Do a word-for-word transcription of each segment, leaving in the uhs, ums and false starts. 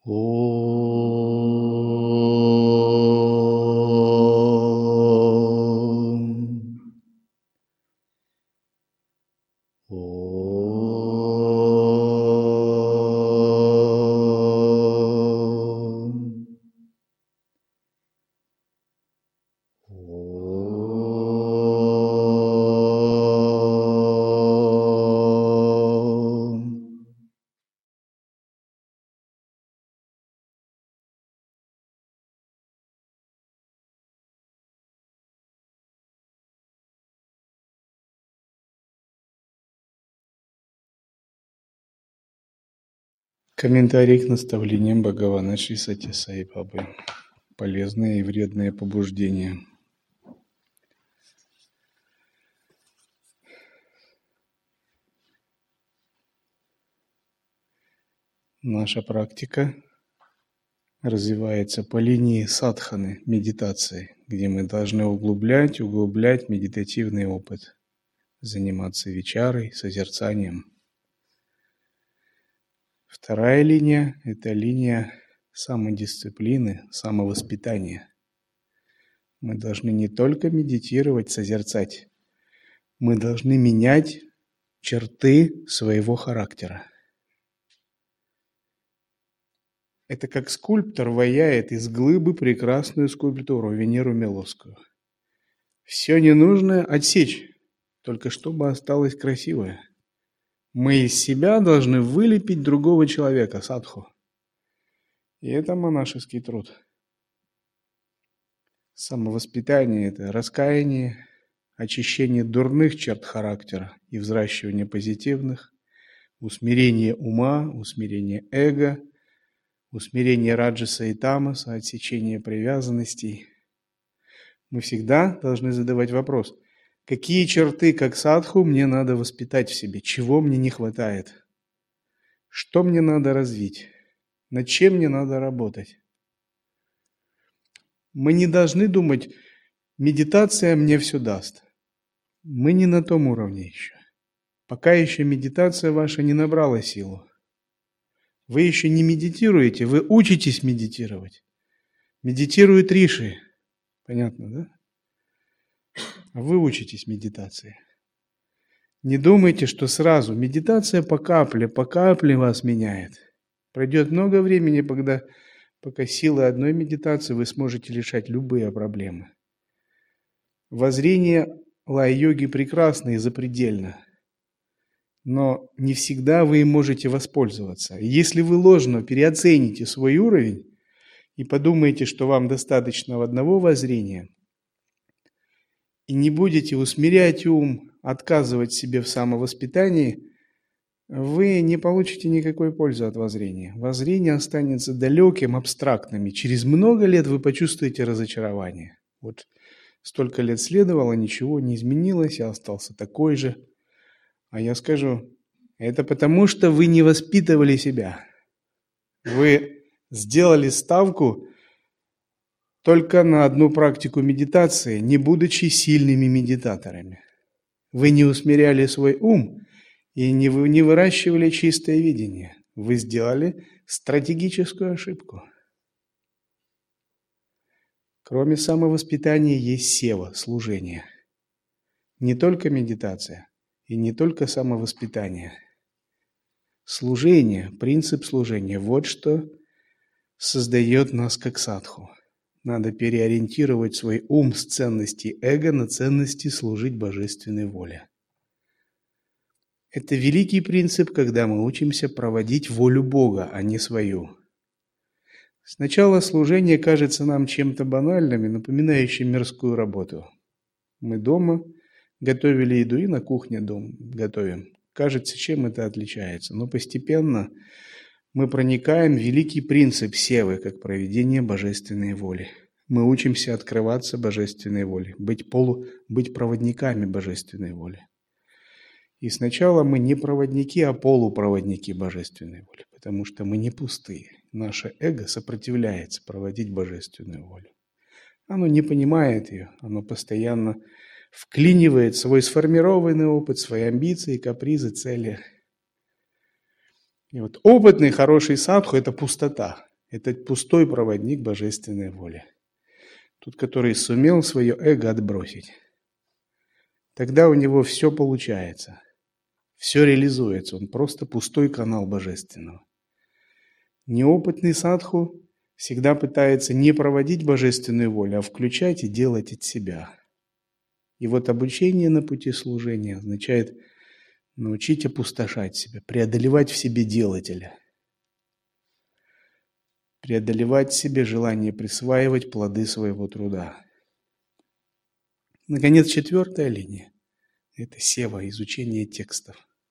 Комментарий к наставлениям Бхагавана Шри Сати Сай Бабы. Полезные и вредные побуждения. Наша практика развивается по линии садханы, медитации, где мы должны углублять, углублять медитативный опыт, заниматься вичарой, созерцанием. Вторая линия – это линия самодисциплины, самовоспитания. Мы должны не только медитировать, созерцать, мы должны менять черты своего характера. Это как скульптор ваяет из глыбы прекрасную скульптуру, Венеру Милосскую. Все ненужное отсечь, только чтобы осталось красивое. Мы из себя должны вылепить другого человека, садху. И это монашеский труд. Самовоспитание – это раскаяние, очищение дурных черт характера и взращивание позитивных, усмирение ума, усмирение эго, усмирение раджаса и тамаса, отсечение привязанностей. Мы всегда должны задавать вопрос: какие черты, как садху, мне надо воспитать в себе? Чего мне не хватает? Что мне надо развить? Над чем мне надо работать? Мы не должны думать: медитация мне все даст. Мы не на том уровне еще. Пока еще медитация ваша не набрала силу. Вы еще не медитируете, вы учитесь медитировать. Медитирует риши. Понятно, да? А вы учитесь медитации. Не думайте, что сразу. Медитация по капле, по капле вас меняет. Пройдет много времени, когда, пока силой одной медитации вы сможете решать любые проблемы. Воззрение лай-йоги прекрасно и запредельно. Но не всегда вы им можете воспользоваться. Если вы ложно переоцените свой уровень и подумаете, что вам достаточно одного воззрения, и не будете усмирять ум, отказывать себе в самовоспитании, вы не получите никакой пользы от воззрения. Воззрение останется далеким, абстрактным, и через много лет вы почувствуете разочарование. Вот столько лет следовало, ничего не изменилось, я остался такой же. А я скажу, это потому, что вы не воспитывали себя. Вы сделали ставку только на одну практику медитации, не будучи сильными медитаторами. Вы не усмиряли свой ум и не, вы, не выращивали чистое видение. Вы сделали стратегическую ошибку. Кроме самовоспитания есть сева, служение. Не только медитация и не только самовоспитание. Служение, принцип служения – вот что создает нас как садху. Надо переориентировать свой ум с ценности эго на ценности служить божественной воле. Это великий принцип, когда мы учимся проводить волю Бога, а не свою. Сначала служение кажется нам чем-то банальным и напоминающим мирскую работу. Мы дома готовили еду и на кухне дом готовим. Кажется, чем это отличается. Но постепенно мы проникаем в великий принцип севы, как проведение божественной воли. Мы учимся открываться божественной воле, быть, полу, быть проводниками божественной воли. И сначала мы не проводники, а полупроводники божественной воли, потому что мы не пустые. Наше эго сопротивляется проводить божественную волю. Оно не понимает ее, оно постоянно вклинивает свой сформированный опыт, свои амбиции, капризы, цели. И вот опытный, хороший садху – это пустота. Это пустой проводник божественной воли. Тот, который сумел свое эго отбросить. Тогда у него все получается. Все реализуется. Он просто пустой канал божественного. Неопытный садху всегда пытается не проводить божественную волю, а включать и делать от себя. И вот обучение на пути служения означает научить опустошать себя, преодолевать в себе делателя. Преодолевать в себе желание присваивать плоды своего труда. Наконец, четвертая линия – это сева, изучение текстов.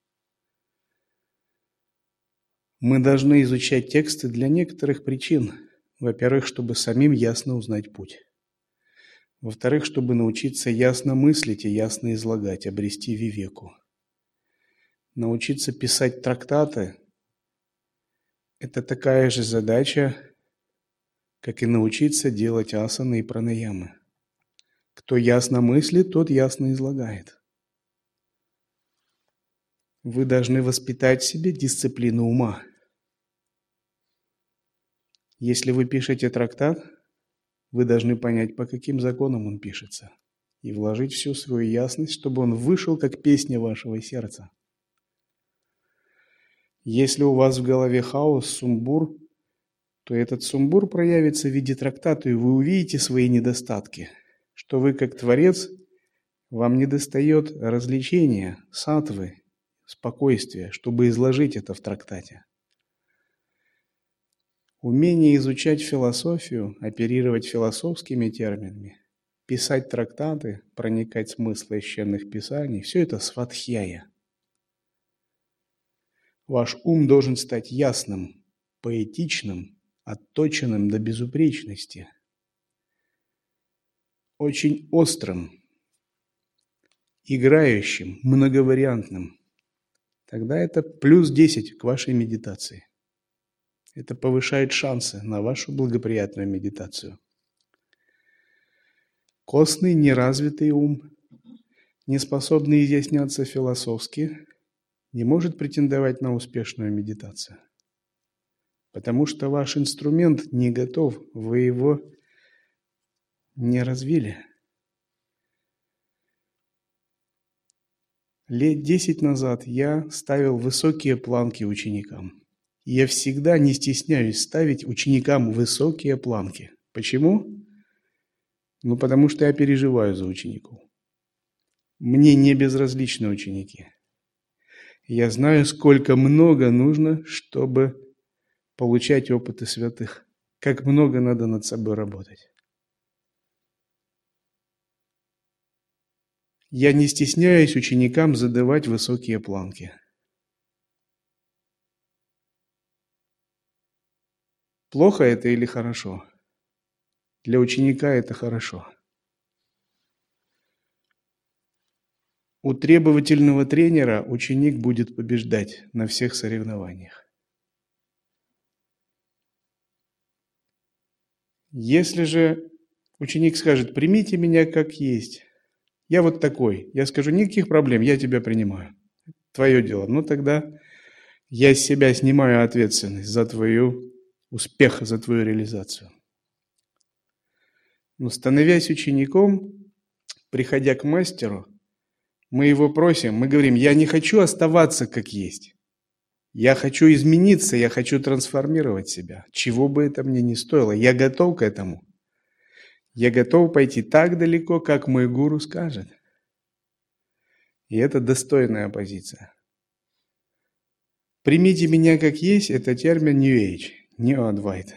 Мы должны изучать тексты для некоторых причин. Во-первых, чтобы самим ясно узнать путь. Во-вторых, чтобы научиться ясно мыслить и ясно излагать, обрести вивеку. Научиться писать трактаты – это такая же задача, как и научиться делать асаны и пранаямы. Кто ясно мыслит, тот ясно излагает. Вы должны воспитать в себе дисциплину ума. Если вы пишете трактат, вы должны понять, по каким законам он пишется, и вложить всю свою ясность, чтобы он вышел, как песня вашего сердца. Если у вас в голове хаос, сумбур, то этот сумбур проявится в виде трактата, и вы увидите свои недостатки, что вы, как творец, вам недостает развлечения, саттвы, спокойствия, чтобы изложить это в трактате. Умение изучать философию, оперировать философскими терминами, писать трактаты, проникать в смысл священных писаний – все это свадхьяя. Ваш ум должен стать ясным, поэтичным, отточенным до безупречности, очень острым, играющим, многовариантным. Тогда это плюс десять к вашей медитации. Это повышает шансы на вашу благоприятную медитацию. Костный, неразвитый ум, не способный изъясняться философски, не может претендовать на успешную медитацию. Потому что ваш инструмент не готов, вы его не развили. Лет десять назад я ставил высокие планки ученикам. И я всегда не стесняюсь ставить ученикам высокие планки. Почему? Ну, потому что я переживаю за учеников. Мне не безразличны ученики. Я знаю, сколько много нужно, чтобы получать опыты святых. Как много надо над собой работать. Я не стесняюсь ученикам задавать высокие планки. Плохо это или хорошо? Для ученика это хорошо. У требовательного тренера ученик будет побеждать на всех соревнованиях. Если же ученик скажет: примите меня как есть, я вот такой, я скажу: никаких проблем, я тебя принимаю. Твое дело. Ну тогда я с себя снимаю ответственность за твою успех, за твою реализацию. Но становясь учеником, приходя к мастеру, мы его просим, мы говорим: я не хочу оставаться как есть. Я хочу измениться, я хочу трансформировать себя. Чего бы это мне ни стоило, я готов к этому. Я готов пойти так далеко, как мой гуру скажет. И это достойная позиция. Примите меня как есть – это термин New Age, Neo Advaita.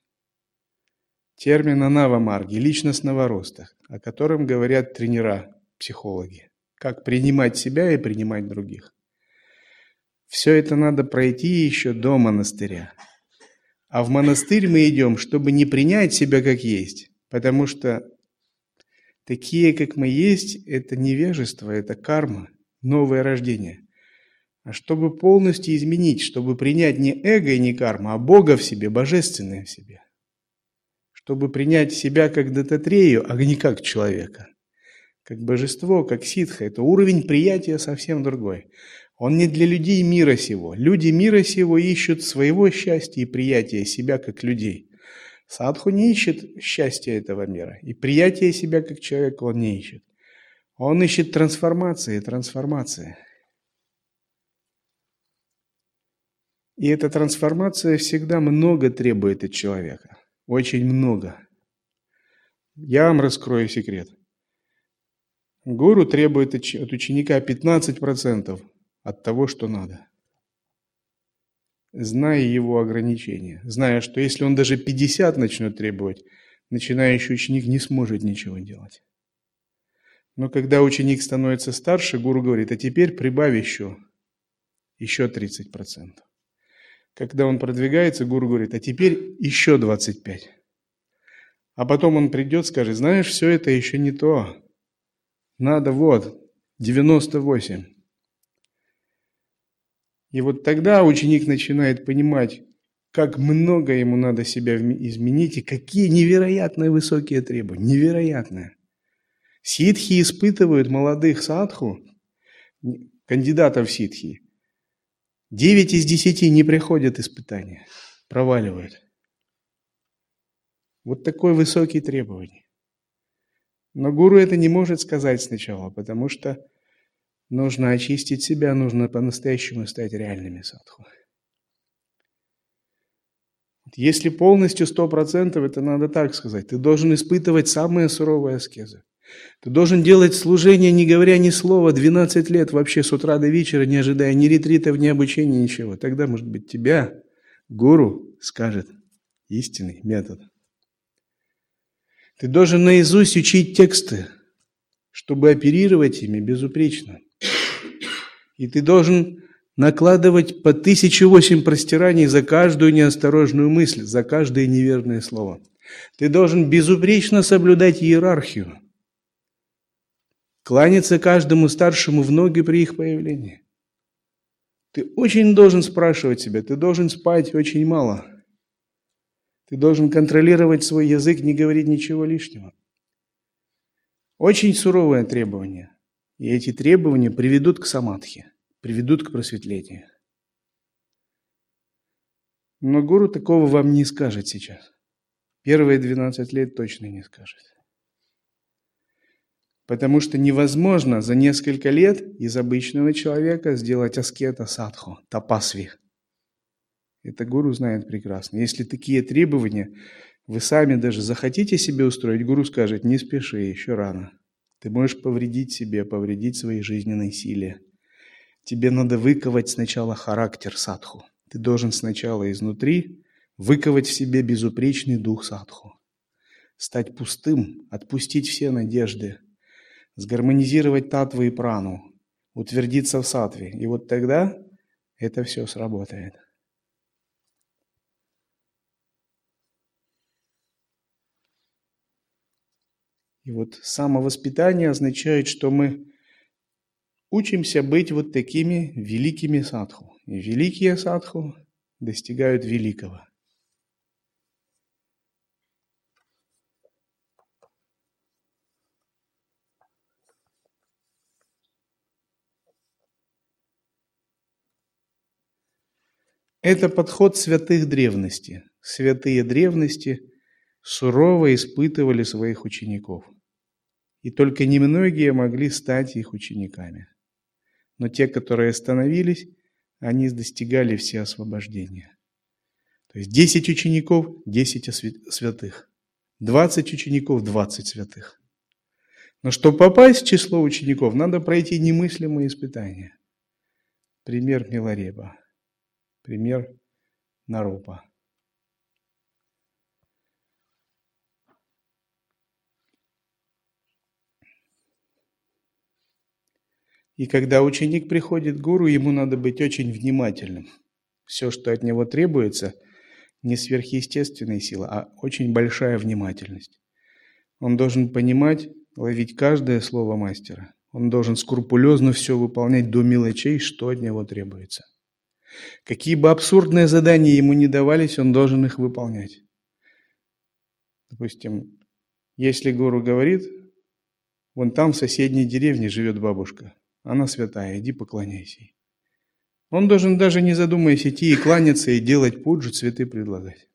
Термин Анава-марги, личностного роста, о котором говорят тренера, психологи. Как принимать себя и принимать других. Все это надо пройти еще до монастыря. А в монастырь мы идем, чтобы не принять себя как есть, потому что такие, как мы есть, это невежество, это карма, новое рождение. А чтобы полностью изменить, чтобы принять не эго и не карма, а Бога в себе, божественное в себе. Чтобы принять себя как дататрею, а не как человека. Как божество, как ситха. Это уровень приятия совсем другой. Он не для людей мира сего. Люди мира сего ищут своего счастья и приятия себя как людей. Садху не ищет счастья этого мира. И приятия себя как человека он не ищет. Он ищет трансформации, трансформации. И эта трансформация всегда много требует от человека. Очень много. Я вам раскрою секрет. Гуру требует от ученика пятнадцать процентов от того, что надо. Зная его ограничения. Зная, что если он даже пятьдесят начнет требовать, начинающий ученик не сможет ничего делать. Но когда ученик становится старше, гуру говорит, а теперь прибавь еще, еще тридцать процентов. Когда он продвигается, гуру говорит, а теперь еще двадцать пять процентов. А потом он придет, скажет, знаешь, все это еще не то. Надо вот, девяносто восемь. И вот тогда ученик начинает понимать, как много ему надо себя изменить и какие невероятные высокие требования. Невероятные. Ситхи испытывают молодых садху, кандидатов в ситхи. Девять из десяти не приходят испытания, проваливают. Вот такое высокие требования. Но гуру это не может сказать сначала, потому что нужно очистить себя, нужно по-настоящему стать реальными садху. Если полностью сто процентов, это надо так сказать. Ты должен испытывать самые суровые аскезы. Ты должен делать служение, не говоря ни слова, двенадцать лет вообще с утра до вечера, не ожидая ни ретритов, ни обучения, ничего. Тогда, может быть, тебя гуру скажет истинный метод. Ты должен наизусть учить тексты, чтобы оперировать ими безупречно. И ты должен накладывать по тысяче восемь простираний за каждую неосторожную мысль, за каждое неверное слово. Ты должен безупречно соблюдать иерархию. Кланяться каждому старшему в ноги при их появлении. Ты очень должен спрашивать себя, ты должен спать очень мало. Ты должен контролировать свой язык, не говорить ничего лишнего. Очень суровые требования. И эти требования приведут к самадхи, приведут к просветлению. Но гуру такого вам не скажет сейчас. Первые двенадцать лет точно не скажет. Потому что невозможно за несколько лет из обычного человека сделать аскета садху, тапасви. Это гуру знает прекрасно. Если такие требования вы сами даже захотите себе устроить, гуру скажет, не спеши, еще рано. Ты можешь повредить себе, повредить своей жизненной силе. Тебе надо выковать сначала характер садху. Ты должен сначала изнутри выковать в себе безупречный дух садху. Стать пустым, отпустить все надежды, сгармонизировать татву и прану, утвердиться в саттве. И вот тогда это все сработает. И вот самовоспитание означает, что мы учимся быть вот такими великими садху. И великие садху достигают великого. Это подход святых древности. Святые древности сурово испытывали своих учеников. И только немногие могли стать их учениками. Но те, которые остановились, они достигали все освобождения. То есть десять учеников – десять святых. двадцать учеников – двадцать святых. Но чтобы попасть в число учеников, надо пройти немыслимые испытания. Пример Милареба. Пример Нарупа. И когда ученик приходит к гуру, ему надо быть очень внимательным. Все, что от него требуется, не сверхъестественная сила, а очень большая внимательность. Он должен понимать, ловить каждое слово мастера. Он должен скрупулезно все выполнять до мелочей, что от него требуется. Какие бы абсурдные задания ему не давались, он должен их выполнять. Допустим, если гуру говорит, вон там в соседней деревне живет бабушка, она святая, иди поклоняйся ей. Он должен, даже не задумываясь, идти и кланяться, и делать пуджу, цветы предлагать.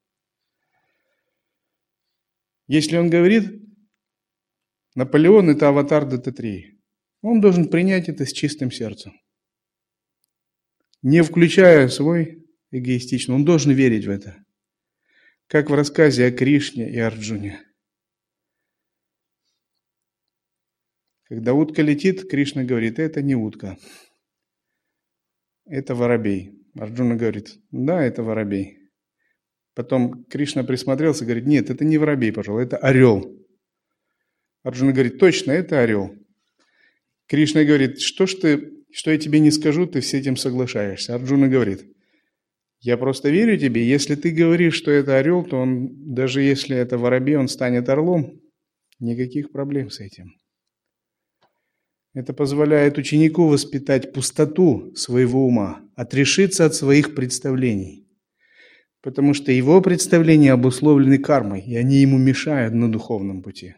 Если он говорит, Наполеон – это аватар Дататреи, он должен принять это с чистым сердцем. Не включая свой эгоистичный, он должен верить в это. Как в рассказе о Кришне и Арджуне. Когда утка летит, Кришна говорит, это не утка, это воробей. Арджуна говорит, да, это воробей. Потом Кришна присмотрелся и говорит, нет, это не воробей, пожалуй, это орел. Арджуна говорит, точно, это орел. Кришна говорит, что ж ты, что я тебе не скажу, ты с этим соглашаешься. Арджуна говорит, я просто верю тебе, если ты говоришь, что это орел, то он, даже если это воробей, он станет орлом. Никаких проблем с этим. Это позволяет ученику воспитать пустоту своего ума, отрешиться от своих представлений. Потому что его представления обусловлены кармой, и они ему мешают на духовном пути.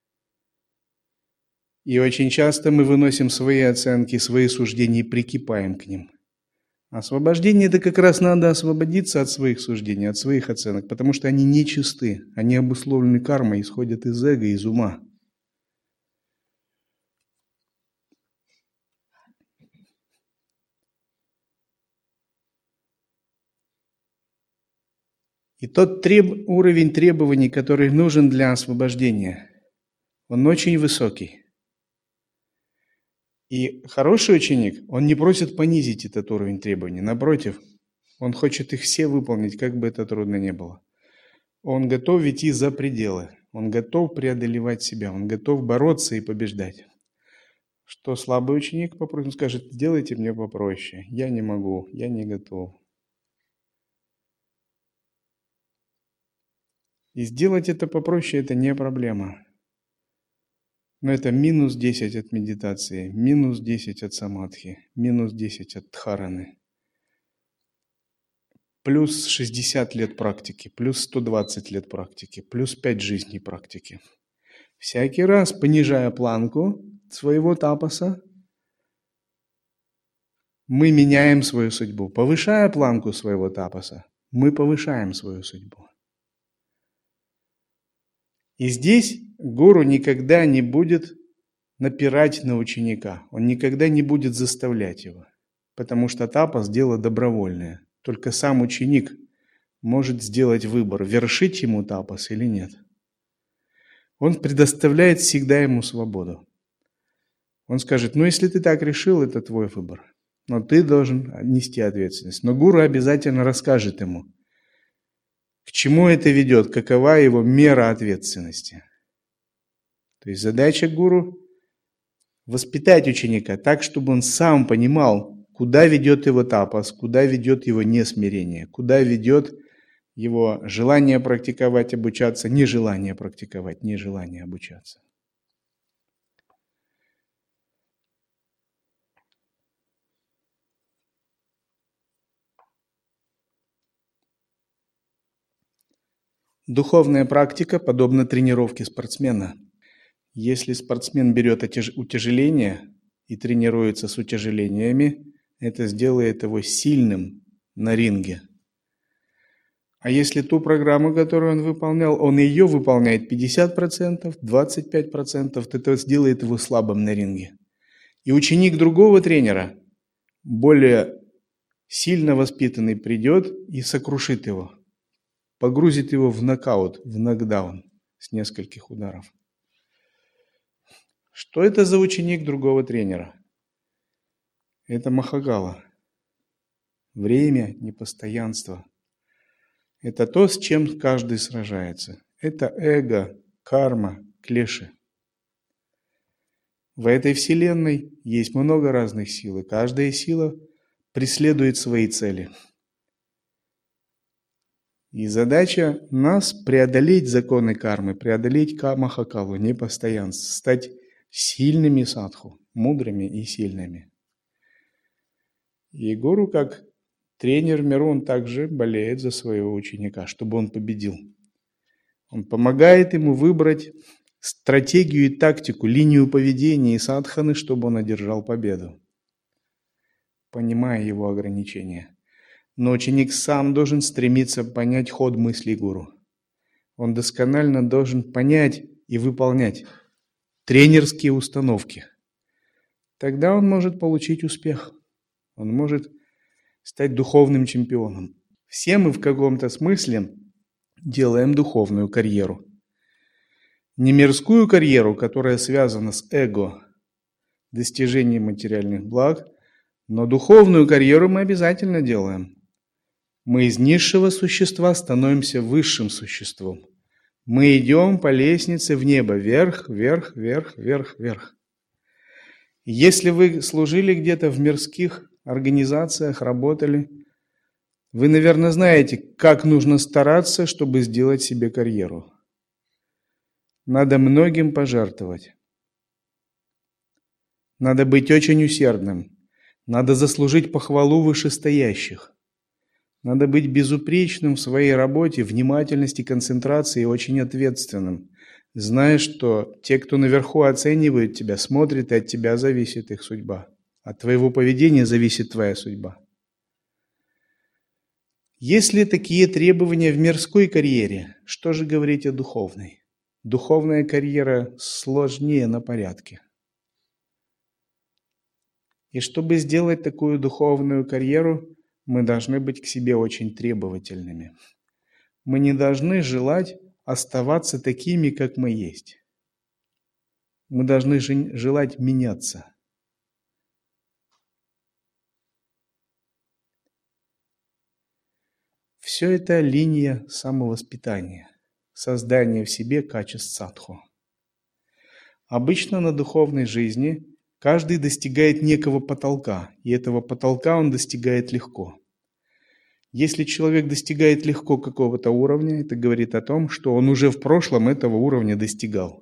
И очень часто мы выносим свои оценки, свои суждения и прикипаем к ним. Освобождение – это как раз надо освободиться от своих суждений, от своих оценок, потому что они нечисты, они обусловлены кармой, исходят из эго, из ума. И тот треб... уровень требований, который нужен для освобождения, он очень высокий. И хороший ученик, он не просит понизить этот уровень требований. Напротив, он хочет их все выполнить, как бы это трудно ни было. Он готов идти за пределы. Он готов преодолевать себя. Он готов бороться и побеждать. Что слабый ученик попросит, он скажет, сделайте мне попроще. Я не могу, я не готов. И сделать это попроще – это не проблема. Но это минус десять от медитации, минус десять от самадхи, минус десять от дхараны. Плюс шестьдесят лет практики, плюс сто двадцать лет практики, плюс пять жизней практики. Всякий раз, понижая планку своего тапаса, мы меняем свою судьбу. Повышая планку своего тапаса, мы повышаем свою судьбу. И здесь гуру никогда не будет напирать на ученика. Он никогда не будет заставлять его. Потому что тапас – дело добровольное. Только сам ученик может сделать выбор, вершить ему тапас или нет. Он предоставляет всегда ему свободу. Он скажет, ну если ты так решил, это твой выбор. Но ты должен нести ответственность. Но гуру обязательно расскажет ему, к чему это ведет, какова его мера ответственности. То есть задача гуру – воспитать ученика так, чтобы он сам понимал, куда ведет его тапас, куда ведет его несмирение, куда ведет его желание практиковать, обучаться, нежелание практиковать, нежелание обучаться. Духовная практика подобна тренировке спортсмена. Если спортсмен берет утяжеление и тренируется с утяжелениями, это сделает его сильным на ринге. А если ту программу, которую он выполнял, он ее выполняет пятьдесят процентов, двадцать пять процентов, то это сделает его слабым на ринге. И ученик другого тренера, более сильно воспитанный, придет и сокрушит его. Погрузит его в нокаут, в нокдаун с нескольких ударов. Что это за ученик другого тренера? Это Махагала. Время, непостоянство. Это то, с чем каждый сражается. Это эго, карма, клеши. В этой вселенной есть много разных сил, и каждая сила преследует свои цели. И задача нас преодолеть законы кармы, преодолеть Махакалу, непостоянство, стать сильными садху, мудрыми и сильными. И гуру, как тренер в миру, он также болеет за своего ученика, чтобы он победил. Он помогает ему выбрать стратегию и тактику, линию поведения и садханы, чтобы он одержал победу. понимая его ограничения. Но ученик сам должен стремиться понять ход мыслей гуру. Он досконально должен понять и выполнять тренерские установки. Тогда он может получить успех. Он может стать духовным чемпионом. Все мы в каком-то смысле делаем духовную карьеру. Не мирскую карьеру, которая связана с эго, достижением материальных благ, но духовную карьеру мы обязательно делаем. Мы из низшего существа становимся высшим существом. Мы идем по лестнице в небо, вверх, вверх, вверх, вверх, вверх. Если вы служили где-то в мирских организациях, работали, вы, наверное, знаете, как нужно стараться, чтобы сделать себе карьеру. Надо многим пожертвовать. Надо быть очень усердным. Надо заслужить похвалу вышестоящих. Надо быть безупречным в своей работе, внимательности, концентрации и очень ответственным. Зная, что те, кто наверху оценивают тебя, смотрят, и от тебя зависит их судьба. От твоего поведения зависит твоя судьба. Если такие требования в мирской карьере, что же говорить о духовной? Духовная карьера сложнее на порядке. И чтобы сделать такую духовную карьеру, мы должны быть к себе очень требовательными. Мы не должны желать оставаться такими, как мы есть. Мы должны желать меняться. Все это линия самовоспитания, создания в себе качеств садху. Обычно на духовной жизни каждый достигает некого потолка, и этого потолка он достигает легко. Если человек достигает легко какого-то уровня, это говорит о том, что он уже в прошлом этого уровня достигал.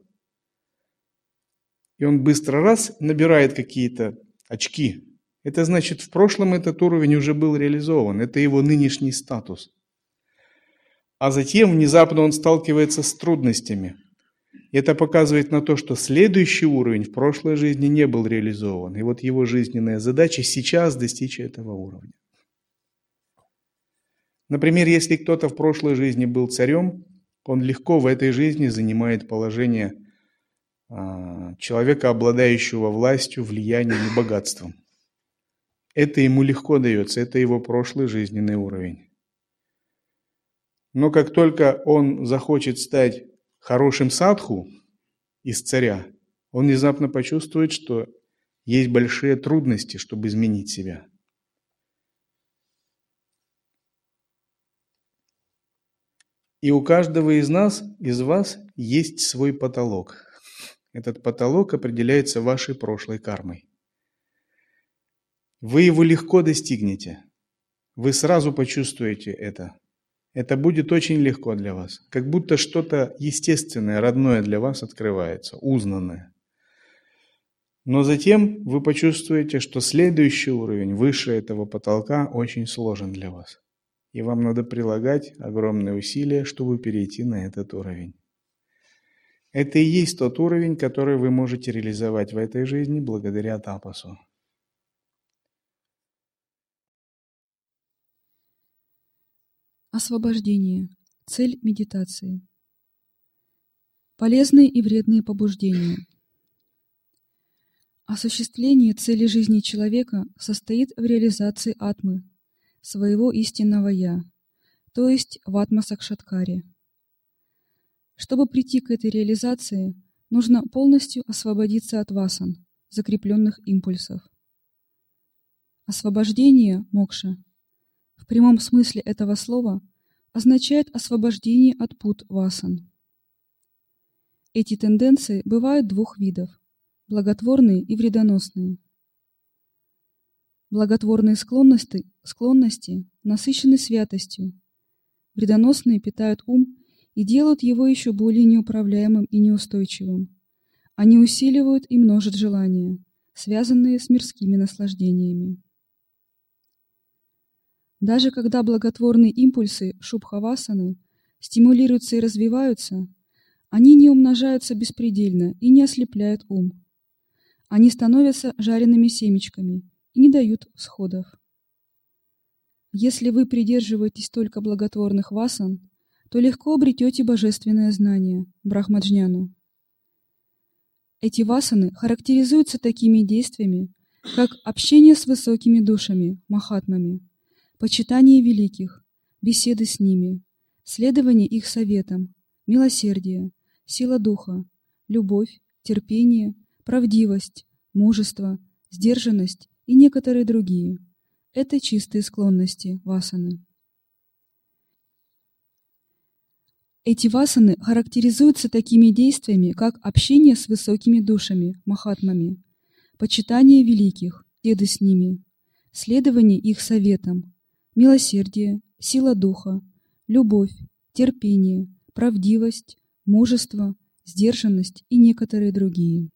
И он быстро раз набирает какие-то очки. Это значит, в прошлом этот уровень уже был реализован, это его нынешний статус. А затем внезапно он сталкивается с трудностями. Это показывает на то, что следующий уровень в прошлой жизни не был реализован. И вот его жизненная задача сейчас достичь этого уровня. Например, если кто-то в прошлой жизни был царем, он легко в этой жизни занимает положение человека, обладающего властью, влиянием и богатством. Это ему легко дается, это его прошлый жизненный уровень. Но как только он захочет стать хорошим садху из царя, он внезапно почувствует, что есть большие трудности, чтобы изменить себя. И у каждого из нас, из вас, есть свой потолок. Этот потолок определяется вашей прошлой кармой. Вы его легко достигнете. Вы сразу почувствуете это. Это будет очень легко для вас. Как будто что-то естественное, родное для вас открывается, узнанное. Но затем вы почувствуете, что следующий уровень, выше этого потолка, очень сложен для вас. И вам надо прилагать огромные усилия, чтобы перейти на этот уровень. Это и есть тот уровень, который вы можете реализовать в этой жизни благодаря тапасу. Освобождение. Цель медитации. Полезные и вредные побуждения. Осуществление цели жизни человека состоит в реализации атмы, своего истинного «я», то есть в атма-сакшаткаре. Чтобы прийти к этой реализации, нужно полностью освободиться от васан, закрепленных импульсов. Освобождение, мокша, в прямом смысле этого слова означает освобождение от пут васан. Эти тенденции бывают двух видов – благотворные и вредоносные. Благотворные склонности, склонности насыщены святостью, вредоносные питают ум и делают его еще более неуправляемым и неустойчивым. Они усиливают и множат желания, связанные с мирскими наслаждениями. Даже когда благотворные импульсы шубхавасаны стимулируются и развиваются, они не умножаются беспредельно и не ослепляют ум. Они становятся жареными семечками и не дают всходов. Если вы придерживаетесь только благотворных васан, то легко обретете божественное знание, брахмаджняну. Эти васаны характеризуются такими действиями, как общение с высокими душами, махатмами, почитание великих, беседы с ними, следование их советам, милосердие, сила духа, любовь, терпение, правдивость, мужество, сдержанность и некоторые другие. Это чистые склонности васаны. Эти васаны характеризуются такими действиями, как общение с высокими душами, махатмами, почитание великих, беседы с ними, следование их советам, милосердие, сила духа, любовь, терпение, правдивость, мужество, сдержанность и некоторые другие.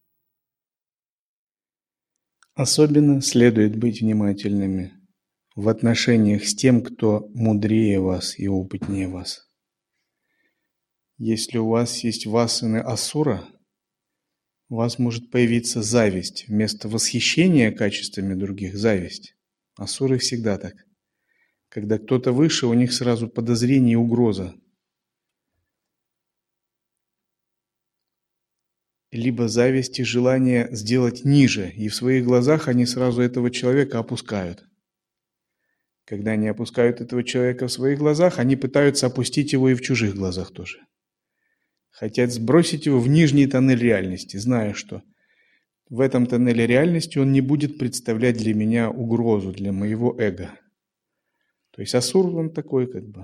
Особенно следует быть внимательными в отношениях с тем, кто мудрее вас и опытнее вас. Если у вас есть васаны асура, у вас может появиться зависть. Вместо восхищения качествами других – зависть. Асуры всегда так. Когда кто-то выше, у них сразу подозрение и угроза. Либо зависть и желание сделать ниже, и в своих глазах они сразу этого человека опускают. Когда они опускают этого человека в своих глазах, они пытаются опустить его и в чужих глазах тоже. Хотят сбросить его в нижний тоннель реальности, зная, что в этом тоннеле реальности он не будет представлять для меня угрозу, для моего эго. То есть асур он такой как бы.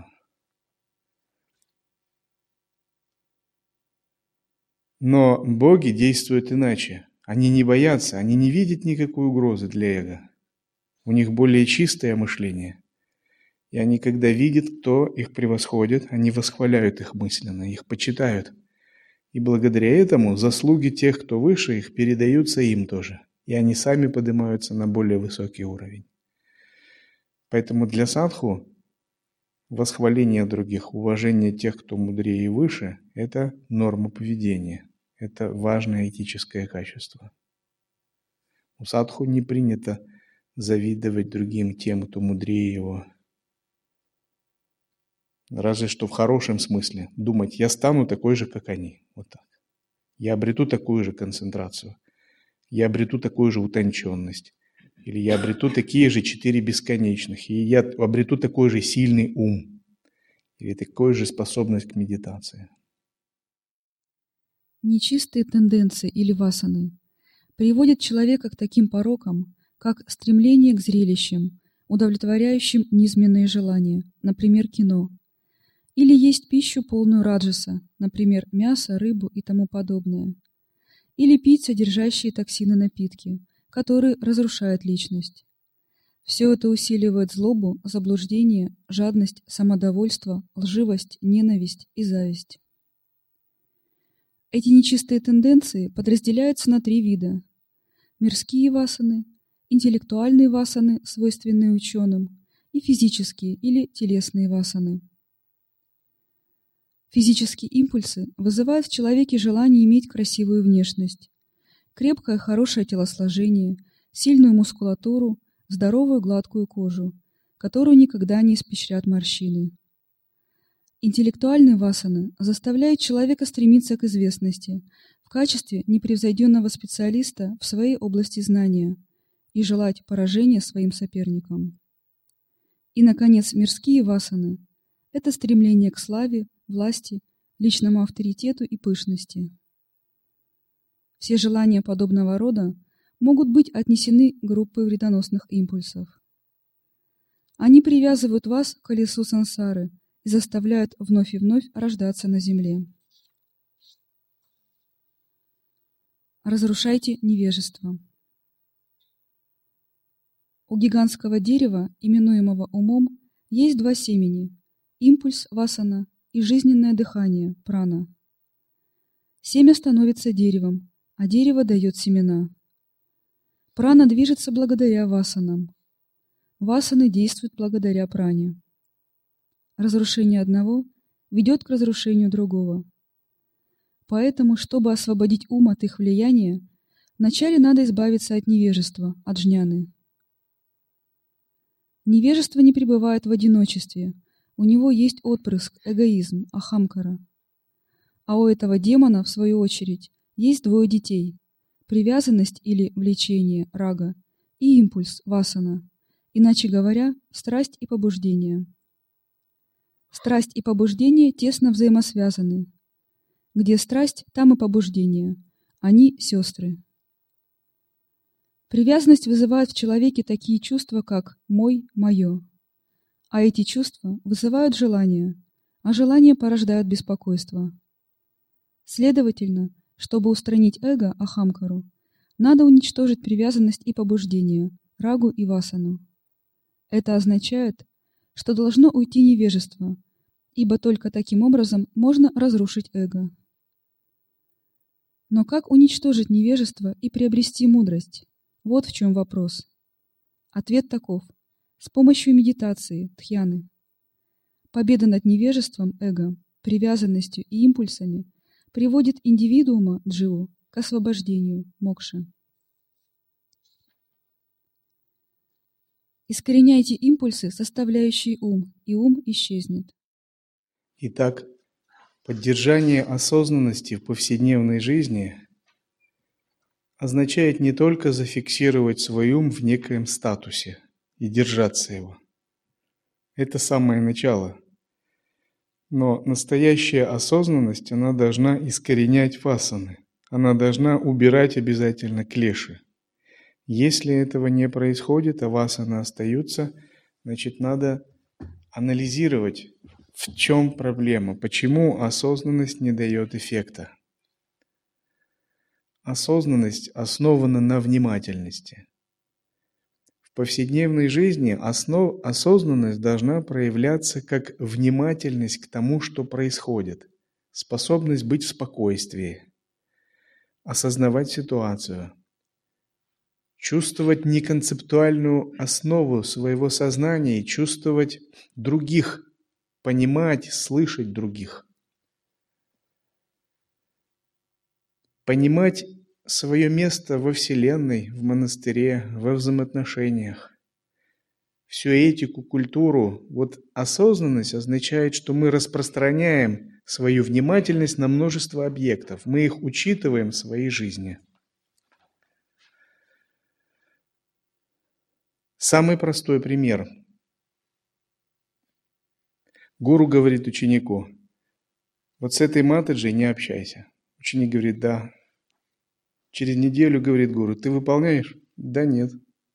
Но боги действуют иначе. Они не боятся, они не видят никакой угрозы для эго. У них более чистое мышление. И они, когда видят, кто их превосходит, они восхваляют их мысленно, их почитают. И благодаря этому заслуги тех, кто выше их, передаются им тоже. И они сами поднимаются на более высокий уровень. Поэтому для садху восхваление других, уважение тех, кто мудрее и выше – это норма поведения. Это важное этическое качество. У садху не принято завидовать другим тем, кто мудрее его. Разве что в хорошем смысле. Думать, я стану такой же, как они. Вот так. Я обрету такую же концентрацию. Я обрету такую же утонченность. Или я обрету такие же четыре бесконечных. И я обрету такой же сильный ум. Или такую же способность к медитации. Нечистые тенденции или васаны приводят человека к таким порокам, как стремление к зрелищам, удовлетворяющим низменные желания, например, кино, или есть пищу полную раджаса, например, мясо, рыбу и тому подобное, или пить содержащие токсины напитки, которые разрушают личность. Все это усиливает злобу, заблуждение, жадность, самодовольство, лживость, ненависть и зависть. Эти нечистые тенденции подразделяются на три вида: мирские васаны, интеллектуальные васаны, свойственные ученым, и физические или телесные васаны. Физические импульсы вызывают в человеке желание иметь красивую внешность, крепкое хорошее телосложение, сильную мускулатуру, здоровую гладкую кожу, которую никогда не испещрят морщины. Интеллектуальные васаны заставляют человека стремиться к известности в качестве непревзойденного специалиста в своей области знания и желать поражения своим соперникам. И, наконец, мирские васаны – это стремление к славе, власти, личному авторитету и пышности. Все желания подобного рода могут быть отнесены к группе вредоносных импульсов. Они привязывают вас к колесу сансары и заставляют вновь и вновь рождаться на земле. Разрушайте невежество. У гигантского дерева, именуемого умом, есть два семени – импульс васана и жизненное дыхание прана. Семя становится деревом, а дерево дает семена. Прана движется благодаря васанам. Васаны действуют благодаря пране. Разрушение одного ведет к разрушению другого. Поэтому, чтобы освободить ум от их влияния, вначале надо избавиться от невежества, от джняны. Невежество не пребывает в одиночестве. У него есть отпрыск, эгоизм, ахамкара. А у этого демона, в свою очередь, есть двое детей – привязанность или влечение, рага, и импульс, васана, иначе говоря, страсть и побуждение. Страсть и побуждение тесно взаимосвязаны. Где страсть, там и побуждение. Они – сестры. Привязанность вызывает в человеке такие чувства, как «мой», «моё». А эти чувства вызывают желания, а желания порождают беспокойство. Следовательно, чтобы устранить эго, ахамкару, надо уничтожить привязанность и побуждение, рагу и васану. Это означает, что должно уйти невежество, ибо только таким образом можно разрушить эго. Но как уничтожить невежество и приобрести мудрость? Вот в чем вопрос. Ответ таков. С помощью медитации, дхьяны. Победа над невежеством, эго, привязанностью и импульсами приводит индивидуума, дживу, к освобождению, мокше. Искореняйте импульсы, составляющие ум, и ум исчезнет. Итак, поддержание осознанности в повседневной жизни означает не только зафиксировать свой ум в некоем статусе и держаться его. Это самое начало. Но настоящая осознанность, она должна искоренять васаны. Она должна убирать обязательно клеши. Если этого не происходит, а васаны остаются, значит, надо анализировать, в чем проблема, почему осознанность не дает эффекта. Осознанность основана на внимательности. В повседневной жизни основ... осознанность должна проявляться как внимательность к тому, что происходит, способность быть в спокойствии, осознавать ситуацию, чувствовать неконцептуальную основу своего сознания и чувствовать других, понимать, слышать других. Понимать свое место во Вселенной, в монастыре, во взаимоотношениях. Всю этику, культуру. Вот осознанность означает, что мы распространяем свою внимательность на множество объектов. Мы их учитываем в своей жизни. Самый простой пример. Гуру говорит ученику: вот с этой матаджей не общайся. Ученик говорит: да. Через неделю говорит гуру: ты выполняешь? Да нет.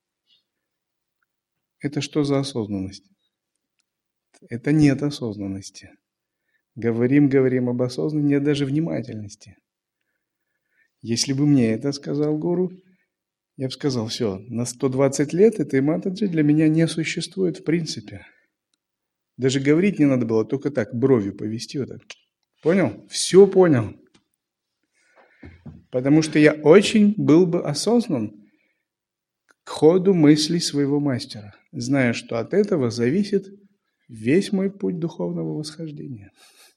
Это что за осознанность? Это нет осознанности. Говорим, говорим об осознанности, нет даже внимательности. Если бы мне это сказал гуру, я бы сказал: все, на сто двадцать лет этой матаджи для меня не существует в принципе. Даже говорить не надо было, только так, бровью повести вот так. Понял? Все понял. Потому что я очень был бы осознан к ходу мыслей своего мастера, зная, что от этого зависит весь мой путь духовного восхождения.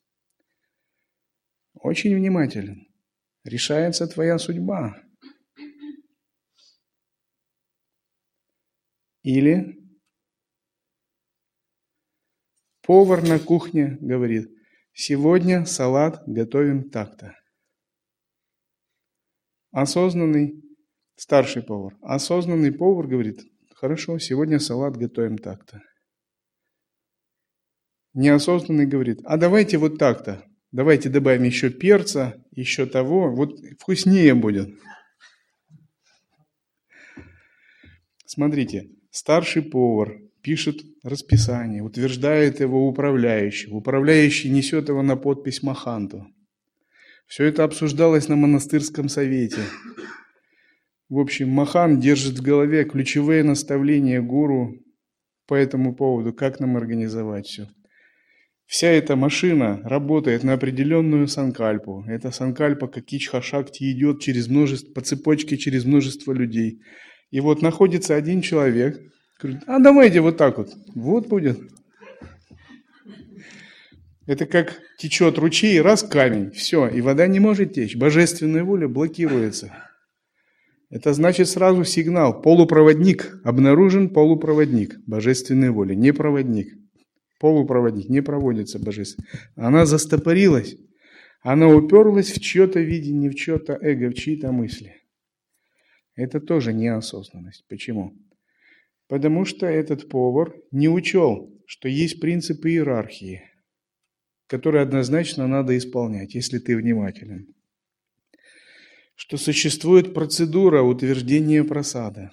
Очень внимателен. Решается твоя судьба. Или повар на кухне говорит: сегодня салат готовим так-то. Осознанный старший повар. Осознанный повар говорит: хорошо, сегодня салат готовим так-то. Неосознанный говорит: а давайте вот так-то. Давайте добавим еще перца, еще того, вот вкуснее будет. Смотрите, старший повар пишет расписание, утверждает его управляющий. Управляющий несет его на подпись Маханту. Все это обсуждалось на монастырском совете. В общем, Махан держит в голове ключевые наставления гуру по этому поводу, как нам организовать все. Вся эта машина работает на определенную санкальпу. Эта санкальпа, как ичха-шакти, идет через множество, по цепочке через множество людей. И вот находится один человек, говорит: а давайте вот так вот, вот будет. Это как течет ручей, раз камень, все, и вода не может течь, божественная воля блокируется. Это значит сразу сигнал. Полупроводник. Обнаружен полупроводник божественной воли. Не проводник. Полупроводник. Не проводится божественной. Она застопорилась. Она уперлась в чье-то видение, в чье-то эго, в чьи-то мысли. Это тоже неосознанность. Почему? Потому что этот повар не учел, что есть принципы иерархии, которые однозначно надо исполнять, если ты внимателен. Что существует процедура утверждения прасада.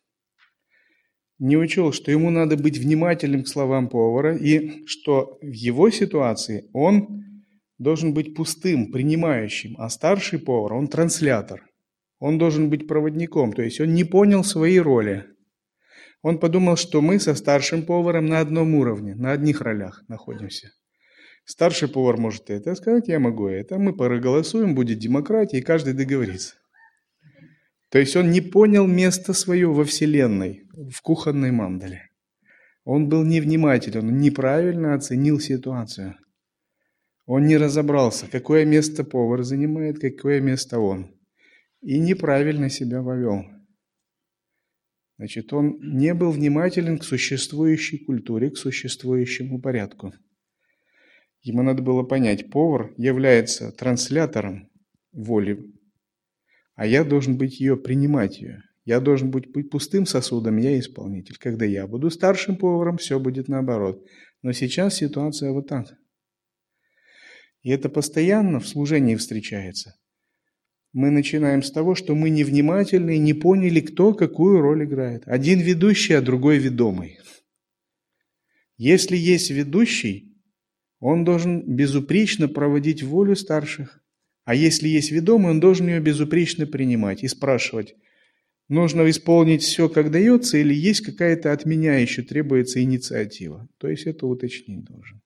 Не учел, что ему надо быть внимательным к словам повара, и что в его ситуации он должен быть пустым, принимающим, а старший повар, он транслятор. Он должен быть проводником, то есть он не понял своей роли. Он подумал, что мы со старшим поваром на одном уровне, на одних ролях находимся. Старший повар может это сказать, я могу это. Мы проголосуем, будет демократия, и каждый договорится. То есть он не понял место свое во Вселенной, в кухонной мандале. Он был невнимателен, он неправильно оценил ситуацию. Он не разобрался, какое место повар занимает, какое место он. И неправильно себя повел. Значит, он не был внимателен к существующей культуре, к существующему порядку. Ему надо было понять, повар является транслятором воли, а я должен быть ее, принимать ее. Я должен быть пустым сосудом, я исполнитель. Когда я буду старшим поваром, все будет наоборот. Но сейчас ситуация вот так. И это постоянно в служении встречается. Мы начинаем с того, что мы невнимательны и не поняли, кто какую роль играет. Один ведущий, а другой ведомый. Если есть ведущий, он должен безупречно проводить волю старших. А если есть ведомый, он должен ее безупречно принимать и спрашивать, нужно исполнить все, как дается, или есть какая-то от меня еще требуется инициатива. То есть это уточнить должен.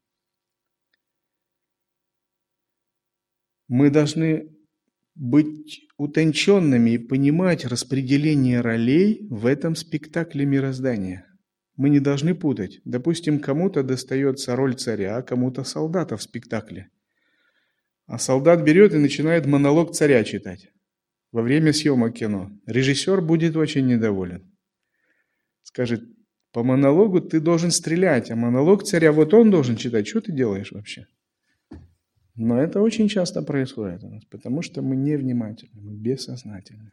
Мы должны быть утонченными и понимать распределение ролей в этом спектакле мироздания. Мы не должны путать. Допустим, кому-то достается роль царя, а кому-то солдата в спектакле. А солдат берет и начинает монолог царя читать во время съемок кино. Режиссер будет очень недоволен. Скажет, по монологу ты должен стрелять, а монолог царя вот он должен читать. Что ты делаешь вообще? Но это очень часто происходит у нас, потому что мы невнимательны, мы бессознательны.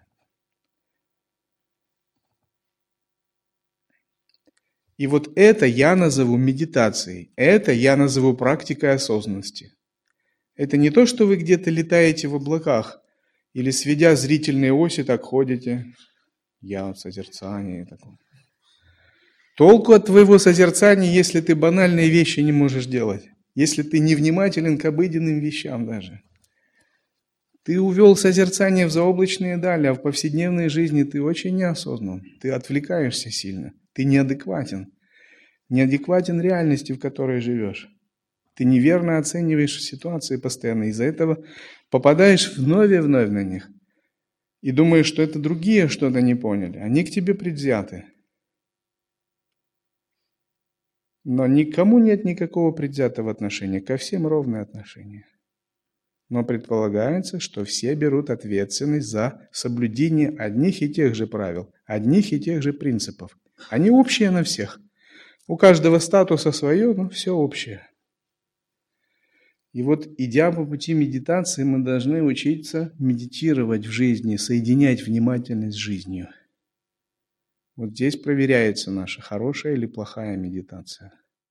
И вот это я назову медитацией, это я назову практикой осознанности. Это не то, что вы где-то летаете в облаках или, сведя зрительные оси, так ходите. Я в созерцании таком. Толку от твоего созерцания, если ты банальные вещи не можешь делать. Если ты невнимателен к обыденным вещам даже. Ты увел созерцание в заоблачные дали, а в повседневной жизни ты очень неосознан. Ты отвлекаешься сильно. Ты неадекватен. Неадекватен реальности, в которой живешь. Ты неверно оцениваешь ситуации постоянно. Из-за этого попадаешь вновь и вновь на них. И думаешь, что это другие что-то не поняли. Они к тебе предвзяты. Но никому нет никакого предвзятого отношения. Ко всем ровное отношение. Но предполагается, что все берут ответственность за соблюдение одних и тех же правил, одних и тех же принципов. Они общие на всех. У каждого статуса свое, но все общее. И вот, идя по пути медитации, мы должны учиться медитировать в жизни, соединять внимательность с жизнью. Вот здесь проверяется наша хорошая или плохая медитация.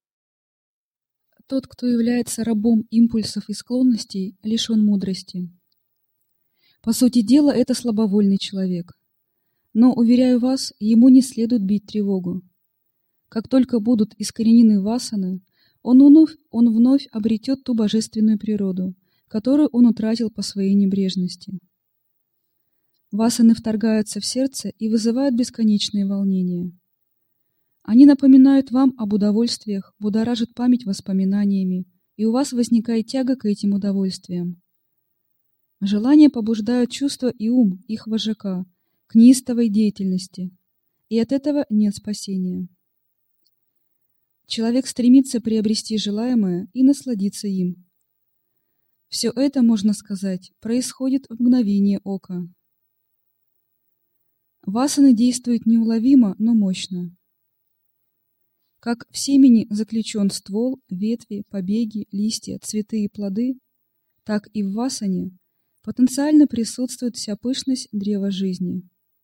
Тот, кто является рабом импульсов и склонностей, лишен мудрости. По сути дела, это слабовольный человек. Но, уверяю вас, ему не следует бить тревогу. Как только будут искоренены васаны, он вновь, он вновь обретет ту божественную природу, которую он утратил по своей небрежности. Васаны вторгаются в сердце и вызывают бесконечные волнения. Они напоминают вам об удовольствиях, будоражат память воспоминаниями, и у вас возникает тяга к этим удовольствиям. Желания побуждают чувства и ум их вожака к неистовой деятельности, и от этого нет спасения. Человек стремится приобрести желаемое и насладиться им. Все это, можно сказать, происходит в мгновение ока. Васаны действуют неуловимо, но мощно. Как в семени заключен ствол, ветви, побеги, листья, цветы и плоды, так и в васане потенциально присутствует вся пышность древа жизни.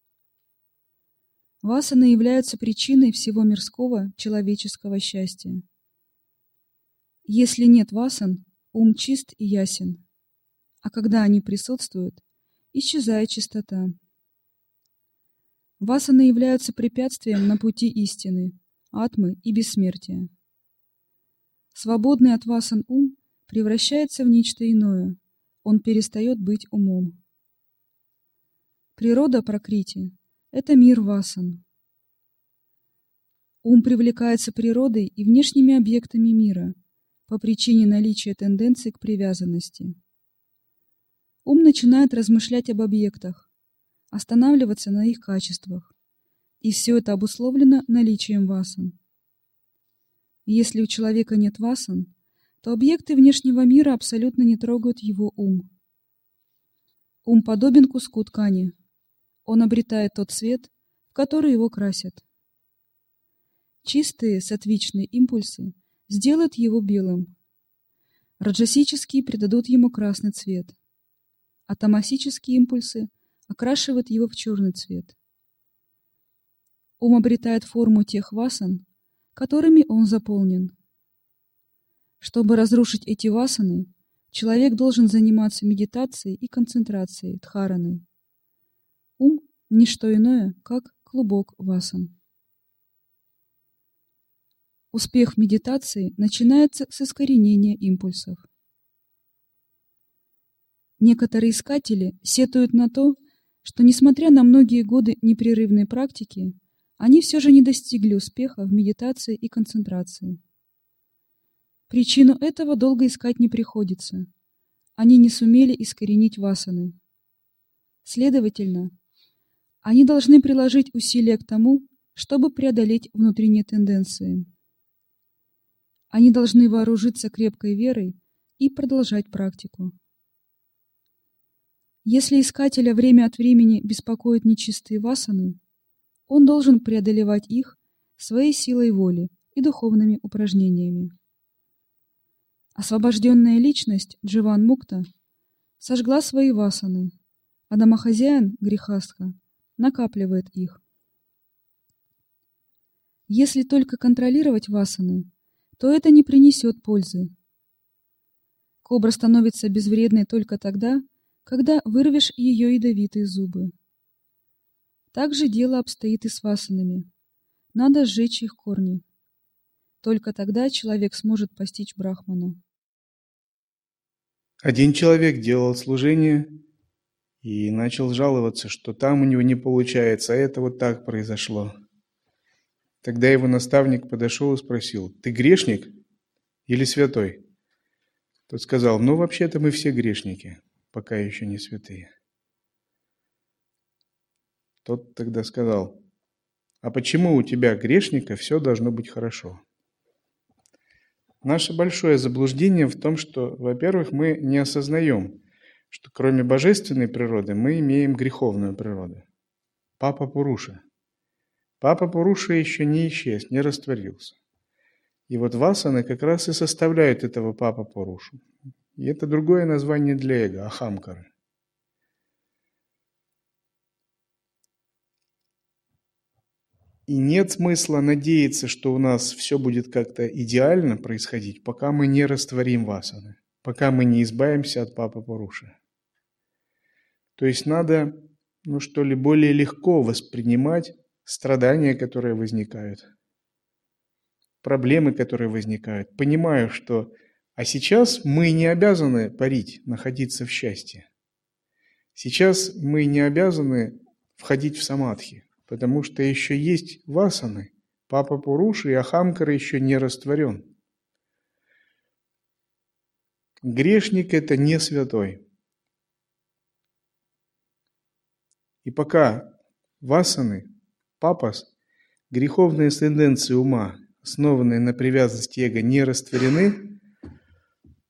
Васаны являются причиной всего мирского человеческого счастья. Если нет васан, ум чист и ясен, а когда они присутствуют, исчезает чистота. Васаны являются препятствием на пути истины, атмы и бессмертия. Свободный от васан ум превращается в нечто иное, он перестает быть умом. Природа пракрити – это мир васан. Ум привлекается природой и внешними объектами мира по причине наличия тенденций к привязанности. Ум начинает размышлять об объектах, останавливаться на их качествах, и все это обусловлено наличием васан. Если у человека нет васан, то объекты внешнего мира абсолютно не трогают его ум. Ум подобен куску ткани. Он обретает тот цвет, в который его красят. Чистые саттвичные импульсы сделают его белым. Раджасические придадут ему красный цвет, а тамасические импульсы окрашивают его в черный цвет. Ум обретает форму тех васан, которыми он заполнен. Чтобы разрушить эти васаны, человек должен заниматься медитацией и концентрацией, дхараной. Ум – не что иное, как клубок васан. Успех в медитации начинается с искоренения импульсов. Некоторые искатели сетуют на то, что, несмотря на многие годы непрерывной практики, они все же не достигли успеха в медитации и концентрации. Причину этого долго искать не приходится. Они не сумели искоренить васаны. Следовательно, они должны приложить усилия к тому, чтобы преодолеть внутренние тенденции. Они должны вооружиться крепкой верой и продолжать практику. Если искателя время от времени беспокоят нечистые васаны, он должен преодолевать их своей силой воли и духовными упражнениями. Освобожденная личность Дживан Мукта сожгла свои васаны, а домохозяин Грихастха накапливает их. Если только контролировать васаны, то это не принесет пользы. Кобра становится безвредной только тогда, когда вырвешь ее ядовитые зубы. Так же дело обстоит и с васанами. Надо сжечь их корни. Только тогда человек сможет постичь Брахману. Один человек делал служение и начал жаловаться, что там у него не получается, а это вот так произошло. Тогда его наставник подошел и спросил: «Ты грешник или святой?» Тот сказал: «Ну, вообще-то мы все грешники, пока еще не святые». Тот тогда сказал: «А почему у тебя, грешника, все должно быть хорошо?» Наше большое заблуждение в том, что, во-первых, мы не осознаем, что кроме божественной природы мы имеем греховную природу. Папа Пуруша. Папа Пуруша еще не исчез, не растворился. И вот васаны как раз и составляют этого Папа Пурушу. И это другое название для эго – ахамкары. И нет смысла надеяться, что у нас все будет как-то идеально происходить, пока мы не растворим васаны, пока мы не избавимся от Папа Пуруши. То есть надо, ну что ли, более легко воспринимать страдания, которые возникают, проблемы, которые возникают, понимая, что а сейчас мы не обязаны парить, находиться в счастье. Сейчас мы не обязаны входить в самадхи, потому что еще есть васаны, Папа Пуруши и ахамкара еще не растворен. Грешник – это не святой. И пока васаны, папас, греховные тенденции ума, основанные на привязанности эго, не растворены,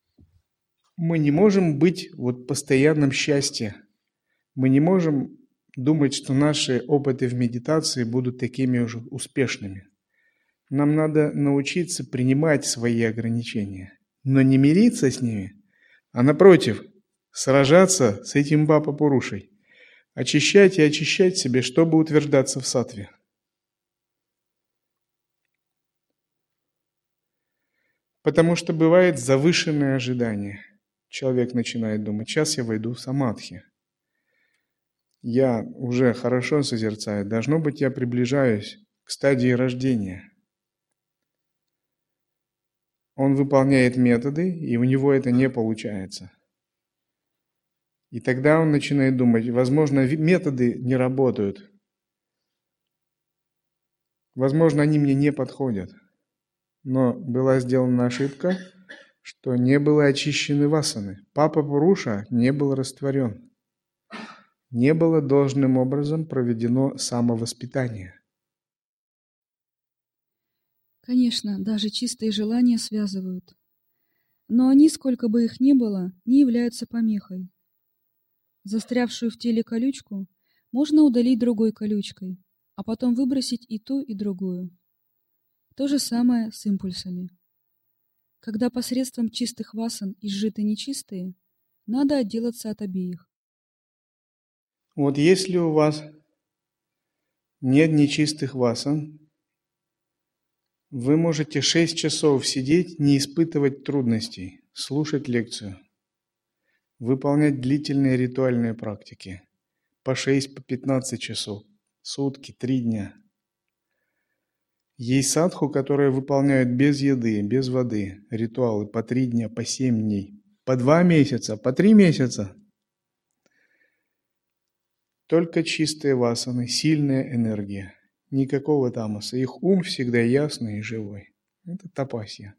мы не можем быть вот в постоянном счастье. Мы не можем думать, что наши опыты в медитации будут такими уже успешными. Нам надо научиться принимать свои ограничения, но не мириться с ними, а напротив, сражаться с этим Бапа-пурушей, очищать и очищать себе, чтобы утверждаться в саттве. Потому что бывает завышенное ожидание. Человек начинает думать: сейчас я войду в самадхи. Я уже хорошо созерцаю, должно быть, я приближаюсь к стадии рождения. Он выполняет методы, и у него это не получается. И тогда он начинает думать: возможно, методы не работают. Возможно, они мне не подходят. Но была сделана ошибка, что не были очищены васаны. Папа-пуруша не был растворен. Не было должным образом проведено самовоспитание. Конечно, даже чистые желания связывают. Но они, сколько бы их ни было, не являются помехой. Застрявшую в теле колючку можно удалить другой колючкой, а потом выбросить и ту, и другую. То же самое с импульсами. Когда посредством чистых васан изжиты нечистые, надо отделаться от обеих. Вот если у вас нет нечистых васан, вы можете шесть часов сидеть, не испытывать трудностей, слушать лекцию, выполнять длительные ритуальные практики по шесть, по пятнадцать часов, сутки, три дня. Есть садху, которые выполняют без еды, без воды ритуалы по три дня, по семь дней, по два месяца, по три месяца. Только чистые васаны, сильная энергия. Никакого тамаса. Их ум всегда ясный и живой. Это тапасья.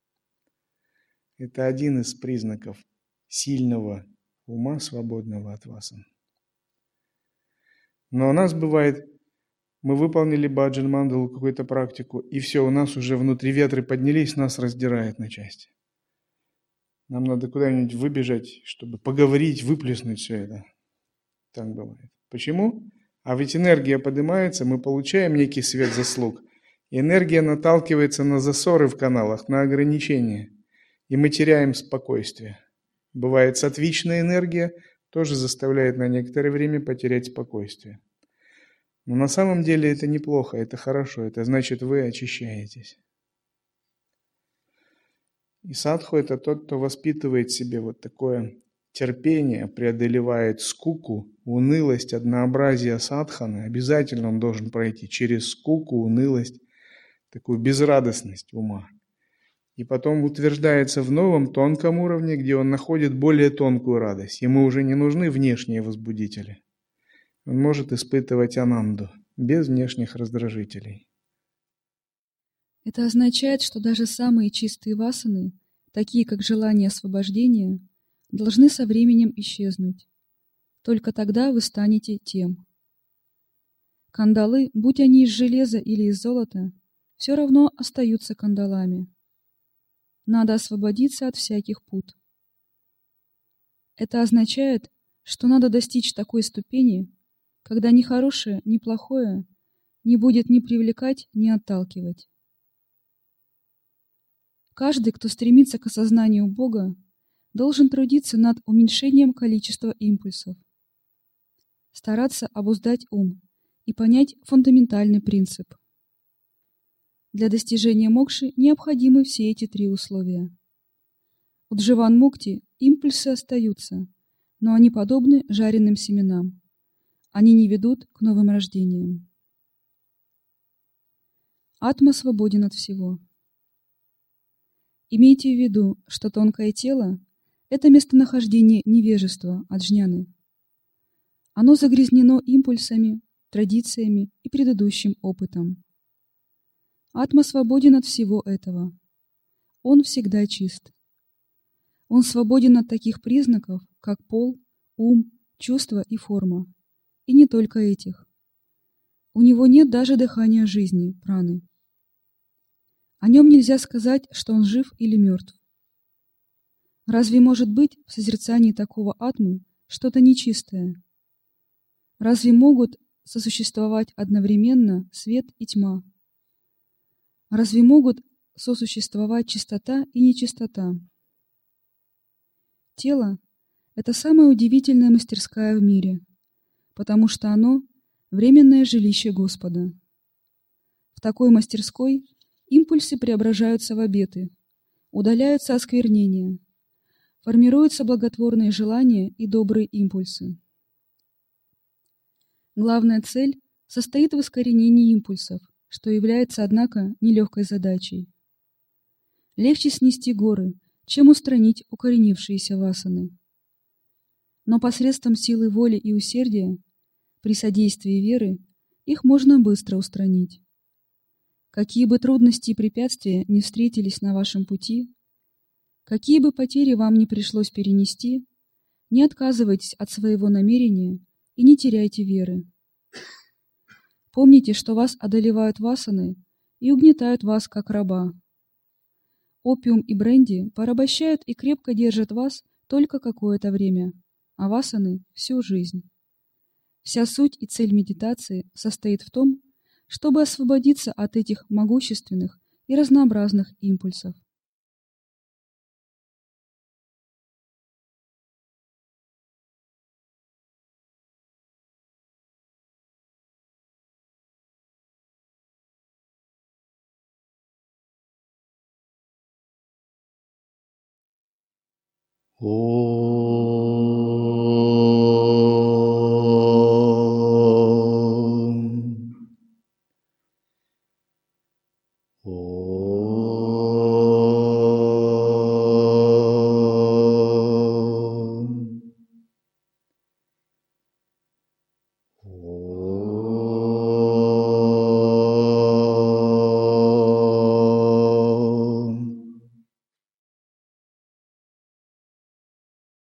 Это один из признаков сильного ума, свободного от васан. Но у нас бывает, мы выполнили баджан мандалу, какую-то практику, и все, у нас уже внутри ветры поднялись, нас раздирает на части. Нам надо куда-нибудь выбежать, чтобы поговорить, выплеснуть все это. Так бывает. Почему? А ведь энергия поднимается, мы получаем некий свет заслуг. И энергия наталкивается на засоры в каналах, на ограничения. И мы теряем спокойствие. Бывает, сатвичная энергия тоже заставляет на некоторое время потерять спокойствие. Но на самом деле это неплохо, это хорошо, это значит, вы очищаетесь. И садху – это тот, кто воспитывает в себе вот такое терпение, преодолевает скуку, унылость, однообразие садханы. Обязательно он должен пройти через скуку, унылость, такую безрадостность ума. И потом утверждается в новом тонком уровне, где он находит более тонкую радость. Ему уже не нужны внешние возбудители. Он может испытывать ананду без внешних раздражителей. Это означает, что даже самые чистые васаны, такие как желание освобождения, должны со временем исчезнуть. Только тогда вы станете тем. Кандалы, будь они из железа или из золота, все равно остаются кандалами. Надо освободиться от всяких пут. Это означает, что надо достичь такой ступени, когда ни хорошее, ни плохое не будет ни привлекать, ни отталкивать. Каждый, кто стремится к осознанию Бога, должен трудиться над уменьшением количества импульсов, стараться обуздать ум и понять фундаментальный принцип. Для достижения мокши необходимы все эти три условия. У Дживан-мукти импульсы остаются, но они подобны жареным семенам. Они не ведут к новым рождениям. Атма свободен от всего. Имейте в виду, что тонкое тело – это местонахождение невежества, аджняны. Оно загрязнено импульсами, традициями и предыдущим опытом. Атма свободен от всего этого. Он всегда чист. Он свободен от таких признаков, как пол, ум, чувства и форма. И не только этих. У него нет даже дыхания жизни, праны. О нем нельзя сказать, что он жив или мертв. Разве может быть в созерцании такого атмы что-то нечистое? Разве могут сосуществовать одновременно свет и тьма? Разве могут сосуществовать чистота и нечистота? Тело — это самая удивительная мастерская в мире, потому что оно — временное жилище Господа. В такой мастерской импульсы преображаются в обеты, удаляются осквернения, формируются благотворные желания и добрые импульсы. Главная цель состоит в искоренении импульсов, что является, однако, нелегкой задачей. Легче снести горы, чем устранить укоренившиеся васаны. Но посредством силы воли и усердия, при содействии веры, их можно быстро устранить. Какие бы трудности и препятствия ни встретились на вашем пути, какие бы потери вам ни пришлось перенести, не отказывайтесь от своего намерения и не теряйте веры. Помните, что вас одолевают васаны и угнетают вас как раба. Опиум и бренди порабощают и крепко держат вас только какое-то время, а васаны — всю жизнь. Вся суть и цель медитации состоит в том, чтобы освободиться от этих могущественных и разнообразных импульсов. О